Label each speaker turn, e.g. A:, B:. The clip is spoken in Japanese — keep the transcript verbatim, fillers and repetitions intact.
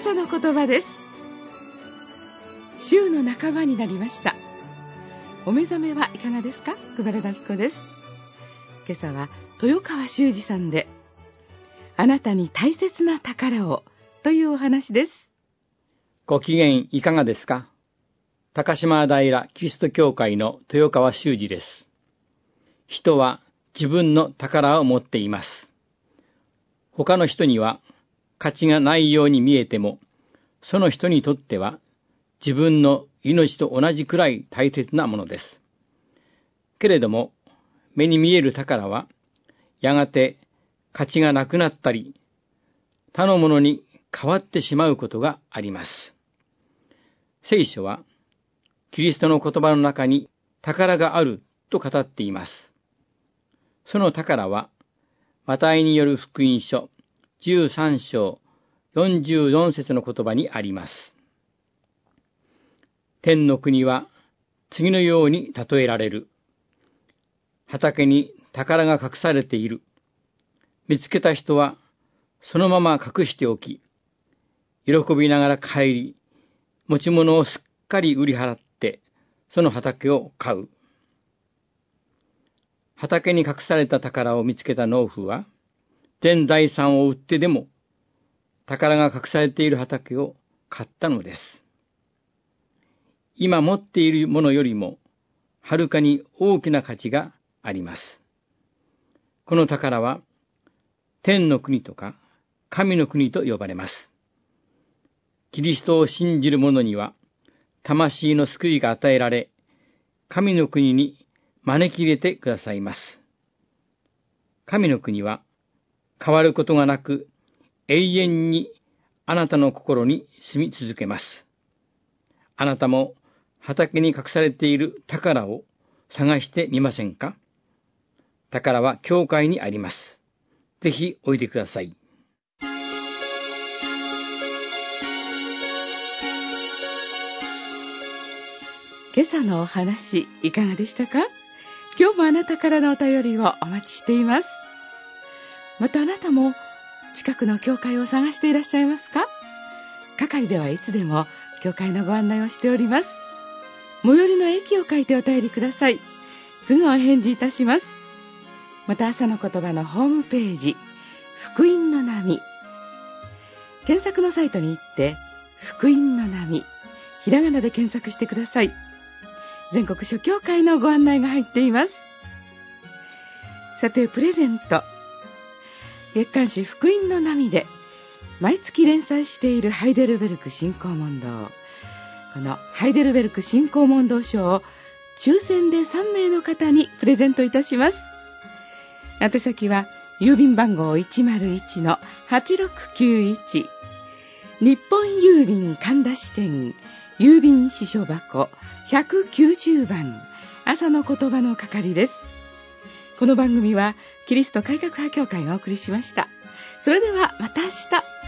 A: 朝の言葉です。週の半ばになりました。お目覚めはいかがですか？熊田紀子です。今朝は豊川修司さんで、あなたに大切な宝をというお話です。
B: ご機嫌いかがですか？高島平キリスト教会の豊川修司です。人は自分の宝を持っています。他の人には価値がないように見えても、その人にとっては自分の命と同じくらい大切なものです。けれども、目に見える宝は、やがて価値がなくなったり、他のものに変わってしまうことがあります。聖書は、キリストの言葉の中に宝があると語っています。その宝は、マタイによる福音書じゅうさん章よんじゅうよん節の言葉にあります。天の国は次のように例えられる。畑に宝が隠されている。見つけた人はそのまま隠しておき、喜びながら帰り、持ち物をすっかり売り払って、その畑を買う。畑に隠された宝を見つけた農夫は、全財産を売ってでも、宝が隠されている畑を買ったのです。今持っているものよりも、はるかに大きな価値があります。この宝は、天の国とか神の国と呼ばれます。キリストを信じる者には、魂の救いが与えられ、神の国に招き入れてくださいます。神の国は、変わることがなく、永遠にあなたの心に住み続けます。あなたも畑に隠されている宝を探してみませんか？宝は教会にあります。ぜひおいでください。
A: 今朝のお話いかがでしたか？今日もあなたからのお便りをお待ちしています。またあなたも近くの教会を探していらっしゃいますか？係ではいつでも教会のご案内をしております。最寄りの駅を書いてお便りください。すぐお返事いたします。また朝の言葉のホームページ、福音の波。検索のサイトに行って、福音の波、ひらがなで検索してください。全国諸教会のご案内が入っています。さて、プレゼント。月刊誌福音の波で毎月連載しているハイデルベルク新興問答。このハイデルベルク新興問答書を抽選でさん名の方にプレゼントいたします。宛先は郵便番号 いちまるいちのはちろくきゅういち 日本郵便神田支店郵便支所箱ひゃくきゅうじゅうばん朝の言葉の係です。この番組はキリスト改革派教会がお送りしました。それではまた明日。